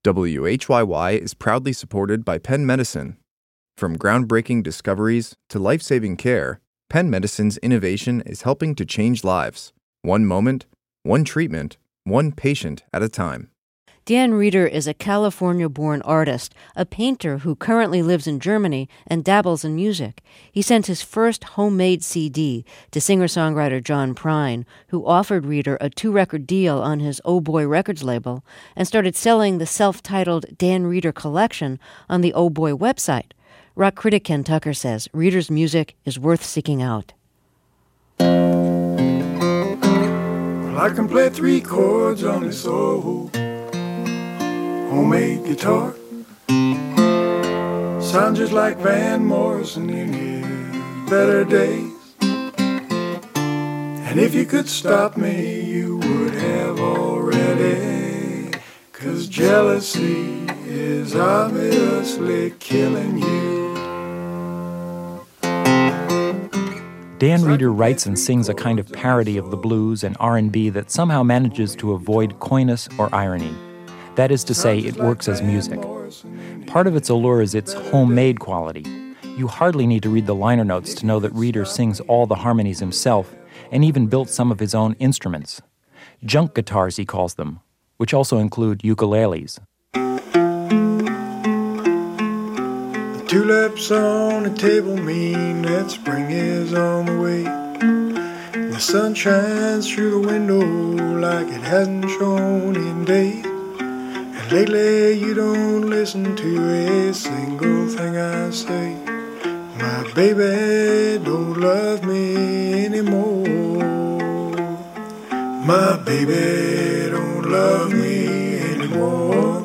WHYY is proudly supported by Penn Medicine. From groundbreaking discoveries to life-saving care, Penn Medicine's innovation is helping to change lives. One moment, one treatment, one patient at a time. Dan Reeder is a California-born artist, a painter who currently lives in Germany and dabbles in music. He sent his first homemade CD to singer-songwriter John Prine, who offered Reeder a 2-record deal on his Oh Boy Records label and started selling the self-titled Dan Reeder collection on the Oh Boy website. Rock critic Ken Tucker says Reeder's music is worth seeking out. Well, I can play 3 chords on this old homemade guitar. Sound just like Van Morrison in his better days. And if you could stop me, you would have already. 'Cause jealousy is obviously killing you. Dan Reeder writes and sings a kind of parody of the blues and R&B that somehow manages to avoid coyness or irony. That is to say, it works as music. Part of its allure is its homemade quality. You hardly need to read the liner notes to know that Reeder sings all the harmonies himself and even built some of his own instruments. Junk guitars, he calls them, which also include ukuleles. The tulips on the table mean that spring is on the way. The sun shines through the window like it hasn't shone in days. Lately you don't listen to a single thing I say. My baby don't love me anymore. My baby don't love me anymore.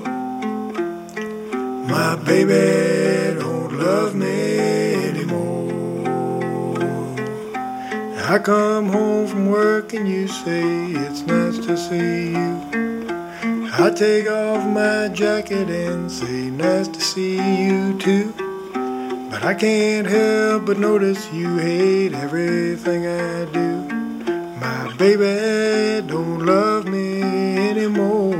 My baby don't love me anymore. I come home from work and you say it's nice to see you. I take off my jacket and say, nice to see you too. But I can't help but notice you hate everything I do. My baby don't love me anymore.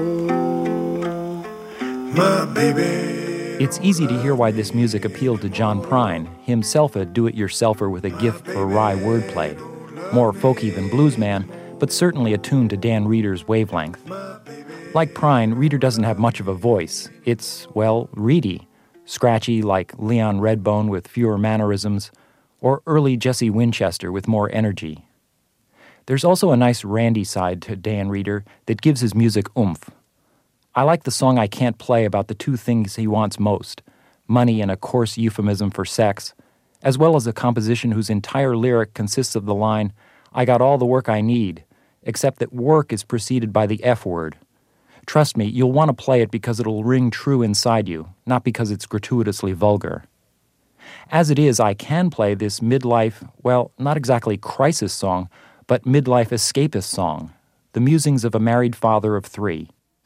My baby. It's easy to hear why this music appealed to John Prine, himself a do-it-yourselfer with a gift for wry wordplay. More folky than bluesman, but certainly attuned to Dan Reeder's wavelength. Like Prine, Reeder doesn't have much of a voice. It's, well, reedy. Scratchy like Leon Redbone with fewer mannerisms, or early Jesse Winchester with more energy. There's also a nice randy side to Dan Reeder that gives his music oomph. I like the song I Can't Play about the 2 things he wants most, money and a coarse euphemism for sex, as well as a composition whose entire lyric consists of the line, I got all the work I need, except that work is preceded by the F word. Trust me, you'll want to play it because it'll ring true inside you, not because it's gratuitously vulgar. As it is, I can play this midlife, well, not exactly crisis song, but midlife escapist song, the musings of a married father of 3.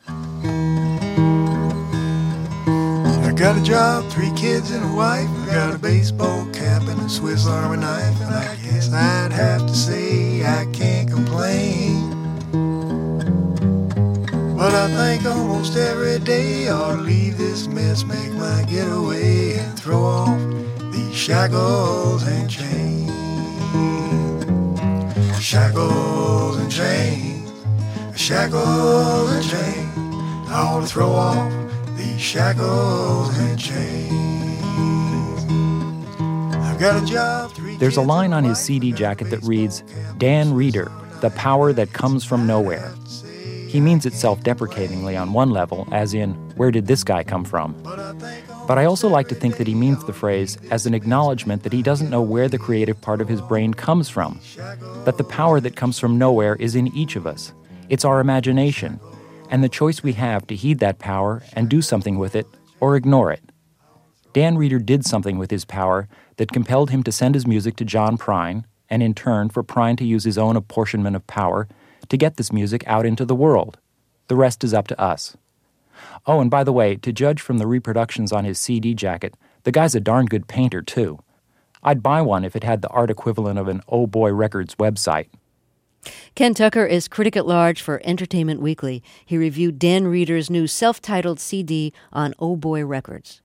I got a job, 3 kids and a wife. I got a baseball cap and a Swiss Army knife. And I guess I'd have to say I can't complain. But I think almost every day I ought to leave this mess, make my getaway, and throw off these shackles and chains. Shackles and chains, shackles and chains. I ought to throw off these shackles and chains. I've got a job. There's a line on his CD jacket that reads, Dan Reeder, the power that comes from nowhere. He means it self-deprecatingly on one level, as in, where did this guy come from? But I also like to think that he means the phrase as an acknowledgement that he doesn't know where the creative part of his brain comes from, that the power that comes from nowhere is in each of us. It's our imagination, and the choice we have to heed that power and do something with it or ignore it. Dan Reeder did something with his power that compelled him to send his music to John Prine, and in turn for Prine to use his own apportionment of power to get this music out into the world. The rest is up to us. Oh, and by the way, to judge from the reproductions on his CD jacket, the guy's a darn good painter, too. I'd buy one if it had the art equivalent of an Oh Boy Records website. Ken Tucker is critic at large for Entertainment Weekly. He reviewed Dan Reeder's new self-titled CD on Oh Boy Records.